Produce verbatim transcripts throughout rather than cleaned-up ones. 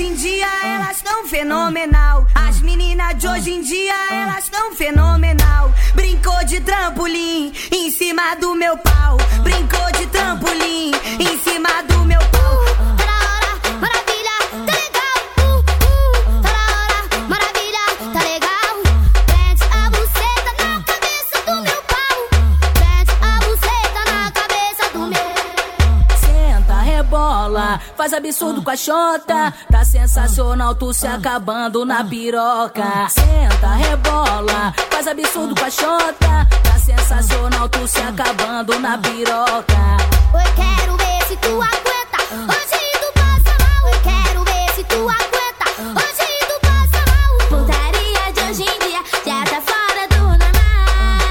hoje em dia, elas tão fenomenal. As meninas de hoje em dia, elas tão fenomenal. Brincou de trampolim em cima do meu pau. Brincou de trampolim em cima do meu pau. Tá na hora, maravilha, tá legal. Uh, uh, tá na hora, maravilha, tá legal. Prende a buceta na cabeça do meu pau. Prende a buceta na cabeça do meu. Senta, rebola, faz absurdo com a xota. Tá sensacional, tu se acabando na piroca. Senta, rebola, faz absurdo com a xota. Tá sensacional, tu se acabando na piroca. Eu quero ver se tu aguenta. Hoje tu passa mal. Eu quero ver se tu aguenta. Hoje tu passa mal. Putaria de hoje em dia já tá fora do normal.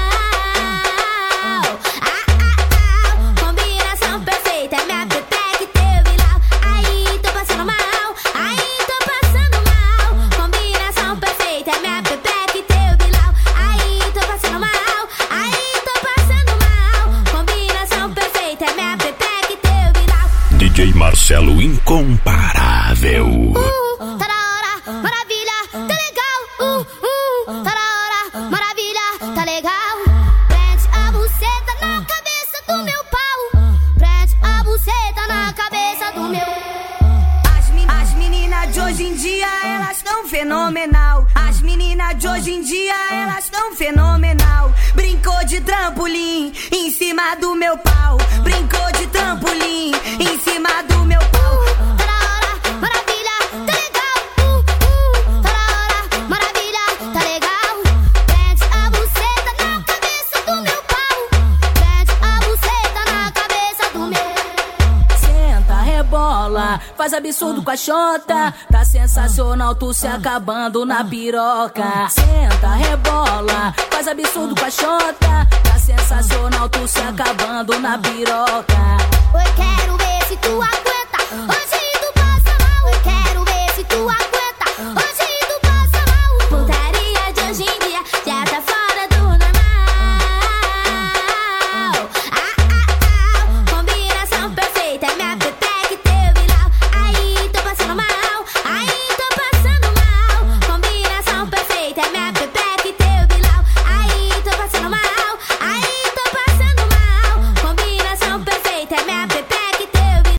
Ah, ah, ah. Combinação perfeita. É minha pepeca e teu vilão. Aí tô passando mal. Aí tô passando mal. Combinação perfeita. É minha pepeca e teu vilão. Aí tô passando mal. Aí tô passando mal. Combinação perfeita. É minha pepeca e teu vilão. D J Marcelo incomparável. Uh, tá na hora, maravilha, tá legal. Uh, uh, tá na hora, maravilha, tá legal. Prende a buceta na cabeça do meu pau. Prende a buceta na cabeça do meu. As, men as meninas de hoje em dia, elas tão fenomenal. As meninas de hoje em dia, elas tão fenomenal. Brincou de trampolim em cima do meu pau. Brincou de trampolim em cima do meu pau. Tá na hora, maravilha, tá legal. Uh, uh, tá na hora, maravilha, tá legal. Prende a buceta na cabeça do meu pau. Prende a buceta na cabeça do meu. Senta, rebola, faz absurdo com a xota. Tá sensacional, tu se acabando na piroca. Senta, rebola, faz absurdo com a xota. Tá sensacional, tu se acabando na piroca. Eu quero ver se tu aguenta.